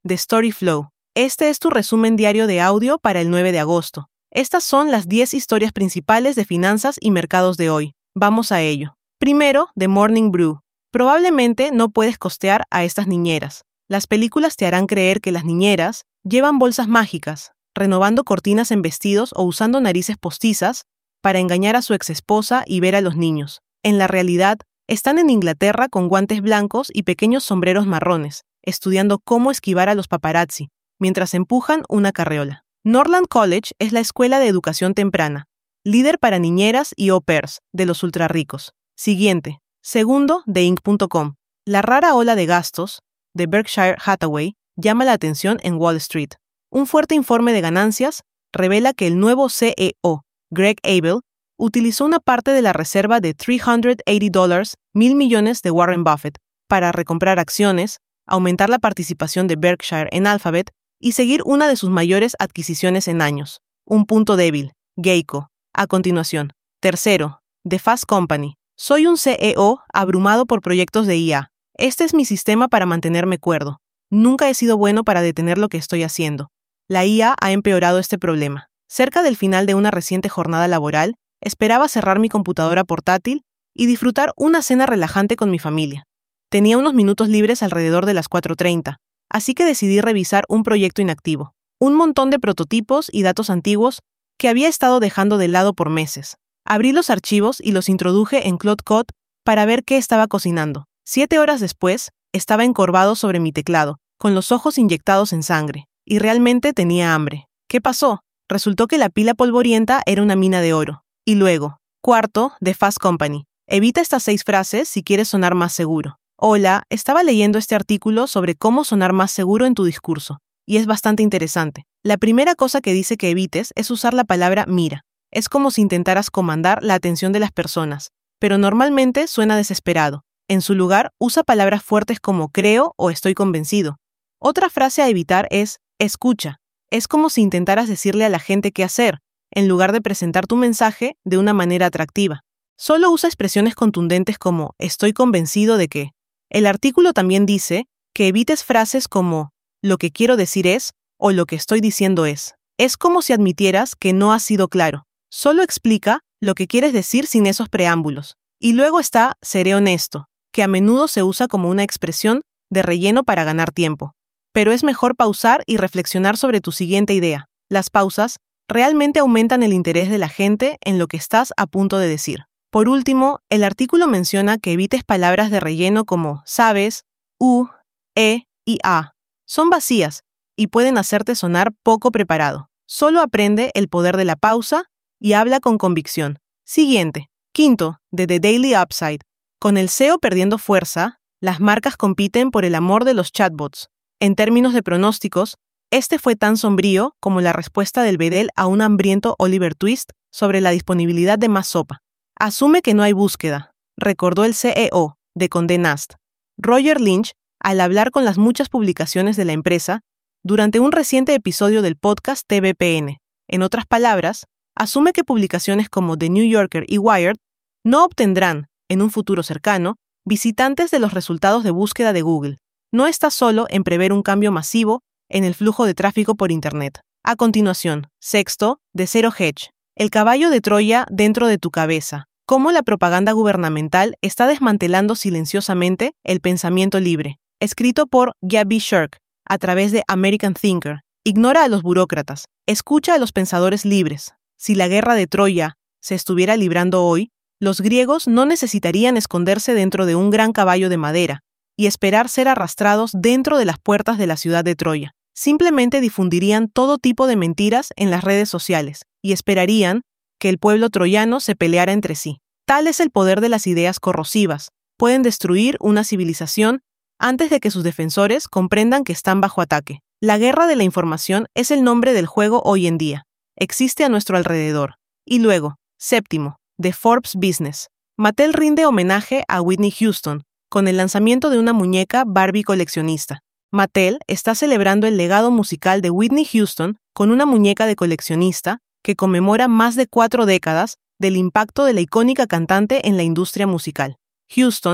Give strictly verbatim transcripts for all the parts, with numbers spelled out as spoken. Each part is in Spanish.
de Storyflow. Este es tu resumen diario de audio para el nueve de agosto. Estas son las diez historias principales de finanzas y mercados de hoy. Vamos a ello. Primero, The Morning Brew. Probablemente no puedes costear a estas niñeras. Las películas te harán creer que las niñeras llevan bolsas mágicas, renovando cortinas en vestidos o usando narices postizas para engañar a su exesposa y ver a los niños. En la realidad, están en Inglaterra con guantes blancos y pequeños sombreros marrones, estudiando cómo esquivar a los paparazzi, mientras empujan una carreola. Norland College es la escuela de educación temprana, líder para niñeras y au pairs de los ultrarricos. Siguiente. Segundo, The Inc punto com. La rara ola de gastos de Berkshire Hathaway llama la atención en Wall Street. Un fuerte informe de ganancias revela que el nuevo C E O, Greg Abel, utilizó una parte de la reserva de trescientos ochenta dólares, mil millones de Warren Buffett, para recomprar acciones, aumentar la participación de Berkshire en Alphabet y seguir una de sus mayores adquisiciones en años. Un punto débil, Geico. A continuación. Tercero, The Fast Company. Soy un C E O abrumado por proyectos de I A. Este es mi sistema para mantenerme cuerdo. Nunca he sido bueno para detener lo que estoy haciendo. La I A ha empeorado este problema. Cerca del final de una reciente jornada laboral, esperaba cerrar mi computadora portátil y disfrutar una cena relajante con mi familia. Tenía unos minutos libres alrededor de las cuatro treinta, así que decidí revisar un proyecto inactivo, un montón de prototipos y datos antiguos que había estado dejando de lado por meses. Abrí los archivos y los introduje en Claude Code para ver qué estaba cocinando. Siete horas después, estaba encorvado sobre mi teclado, con los ojos inyectados en sangre, y realmente tenía hambre. ¿Qué pasó? Resultó que la pila polvorienta era una mina de oro. Y luego, cuarto, The Fast Company. Evita estas seis frases si quieres sonar más seguro. Hola, estaba leyendo este artículo sobre cómo sonar más seguro en tu discurso, y es bastante interesante. La primera cosa que dice que evites es usar la palabra mira. Es como si intentaras comandar la atención de las personas, pero normalmente suena desesperado. En su lugar, usa palabras fuertes como creo o estoy convencido. Otra frase a evitar es escucha. Es como si intentaras decirle a la gente qué hacer, en lugar de presentar tu mensaje de una manera atractiva. Solo usa expresiones contundentes como estoy convencido de que. El artículo también dice que evites frases como lo que quiero decir es o lo que estoy diciendo es. Es como si admitieras que no has sido claro. Solo explica lo que quieres decir sin esos preámbulos. Y luego está seré honesto, que a menudo se usa como una expresión de relleno para ganar tiempo. Pero es mejor pausar y reflexionar sobre tu siguiente idea. Las pausas realmente aumentan el interés de la gente en lo que estás a punto de decir. Por último, el artículo menciona que evites palabras de relleno como sabes, u, e y a. Son vacías y pueden hacerte sonar poco preparado. Solo aprende el poder de la pausa y habla con convicción. Siguiente. Quinto, de The Daily Upside. Con el S E O perdiendo fuerza, las marcas compiten por el amor de los chatbots. En términos de pronósticos, este fue tan sombrío como la respuesta del bedel a un hambriento Oliver Twist sobre la disponibilidad de más sopa. Asume que no hay búsqueda, recordó el C E O de Condé Nast, Roger Lynch, al hablar con las muchas publicaciones de la empresa durante un reciente episodio del podcast T V P N. En otras palabras, asume que publicaciones como The New Yorker y Wired no obtendrán, en un futuro cercano, visitantes de los resultados de búsqueda de Google. No está solo en prever un cambio masivo en el flujo de tráfico por Internet. A continuación, sexto, de Zero Hedge. El caballo de Troya dentro de tu cabeza. Cómo la propaganda gubernamental está desmantelando silenciosamente el pensamiento libre. Escrito por Gabby Shirk, a través de American Thinker. Ignora a los burócratas. Escucha a los pensadores libres. Si la guerra de Troya se estuviera librando hoy, los griegos no necesitarían esconderse dentro de un gran caballo de madera y esperar ser arrastrados dentro de las puertas de la ciudad de Troya. Simplemente difundirían todo tipo de mentiras en las redes sociales y esperarían que el pueblo troyano se peleara entre sí. Tal es el poder de las ideas corrosivas. Pueden destruir una civilización antes de que sus defensores comprendan que están bajo ataque. La guerra de la información es el nombre del juego hoy en día. Existe a nuestro alrededor. Y luego, séptimo, de Forbes Business. Mattel rinde homenaje a Whitney Houston con el lanzamiento de una muñeca Barbie coleccionista. Mattel está celebrando el legado musical de Whitney Houston con una muñeca de coleccionista que conmemora más de cuatro décadas del impacto de la icónica cantante en la industria musical. Houston,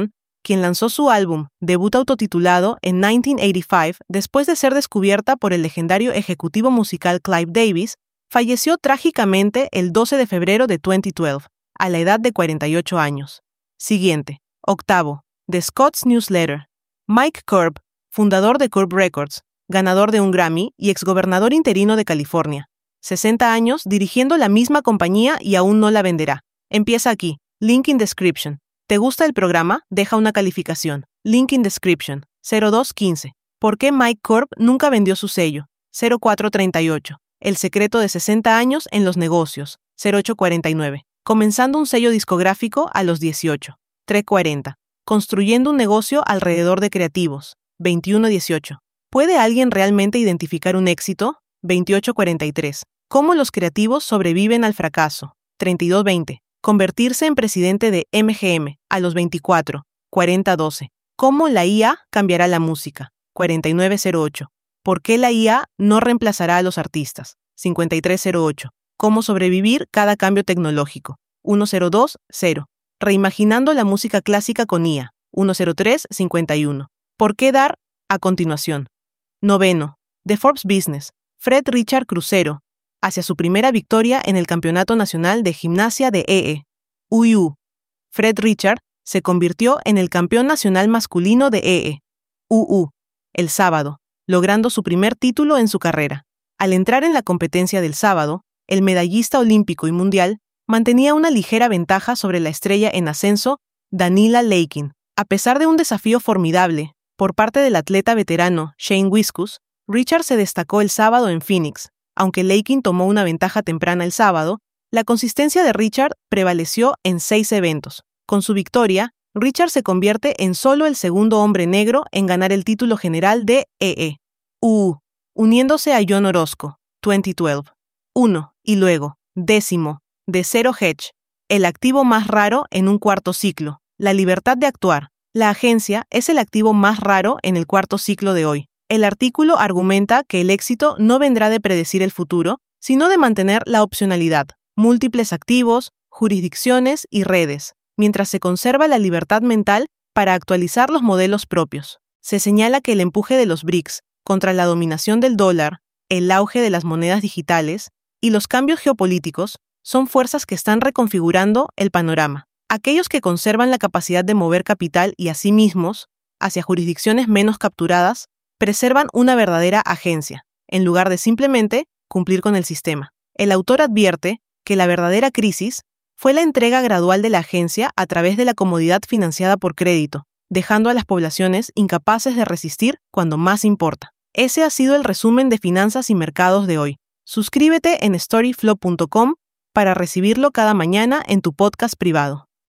quien lanzó su álbum, debut autotitulado, en mil novecientos ochenta y cinco, después de ser descubierta por el legendario ejecutivo musical Clive Davis, falleció trágicamente el doce de febrero de dos mil doce, a la edad de cuarenta y ocho años. Siguiente. Octavo. The Scott's Newsletter. Mike Curb, fundador de Curb Records, ganador de un Grammy y exgobernador interino de California. sesenta años dirigiendo la misma compañía y aún no la venderá. Empieza aquí. Link in description. ¿Te gusta el programa? Deja una calificación. Link in description. cero dos quince. ¿Por qué Mike Curb nunca vendió su sello? cero cuatro treinta y ocho. El secreto de sesenta años en los negocios. cero ocho cuarenta y nueve. Comenzando un sello discográfico a los dieciocho. tres cuarenta. Construyendo un negocio alrededor de creativos. veintiuno dieciocho. ¿Puede alguien realmente identificar un éxito? veintiocho cuarenta y tres. ¿Cómo los creativos sobreviven al fracaso? treinta y dos veinte. Convertirse en presidente de M G M a los veinticuatro. cuarenta doce. ¿Cómo la I A cambiará la música? cuarenta y nueve cero ocho. ¿Por qué la I A no reemplazará a los artistas? cincuenta y tres cero ocho. ¿Cómo sobrevivir cada cambio tecnológico? ciento dos cero. Reimaginando la música clásica con I A. ciento tres cincuenta y uno. ¿Por qué dar? A continuación. Noveno. The Forbes Business. Fred Richard Crucero, hacia su primera victoria en el Campeonato Nacional de Gimnasia de E E. U I U. Fred Richard se convirtió en el campeón nacional masculino de E E. U U. El sábado, logrando su primer título en su carrera. Al entrar en la competencia del sábado, el medallista olímpico y mundial mantenía una ligera ventaja sobre la estrella en ascenso, Daniela Leikin. A pesar de un desafío formidable por parte del atleta veterano Shane Wiskus, Richard se destacó el sábado en Phoenix. Aunque Leikin tomó una ventaja temprana el sábado, la consistencia de Richard prevaleció en seis eventos. Con su victoria, Richard se convierte en solo el segundo hombre negro en ganar el título general de E E. U U. Uniéndose a John Orozco, dos mil doce. uno. Y luego, décimo, de Zero Hedge, el activo más raro en un cuarto ciclo, la libertad de actuar. La agencia es el activo más raro en el cuarto ciclo de hoy. El artículo argumenta que el éxito no vendrá de predecir el futuro, sino de mantener la opcionalidad, múltiples activos, jurisdicciones y redes, mientras se conserva la libertad mental para actualizar los modelos propios. Se señala que el empuje de los B R I C S contra la dominación del dólar, el auge de las monedas digitales y los cambios geopolíticos son fuerzas que están reconfigurando el panorama. Aquellos que conservan la capacidad de mover capital y a sí mismos hacia jurisdicciones menos capturadas preservan una verdadera agencia, en lugar de simplemente cumplir con el sistema. El autor advierte que la verdadera crisis fue la entrega gradual de la agencia a través de la comodidad financiada por crédito, dejando a las poblaciones incapaces de resistir cuando más importa. Ese ha sido el resumen de finanzas y mercados de hoy. Suscríbete en storyflow punto com para recibirlo cada mañana en tu podcast privado.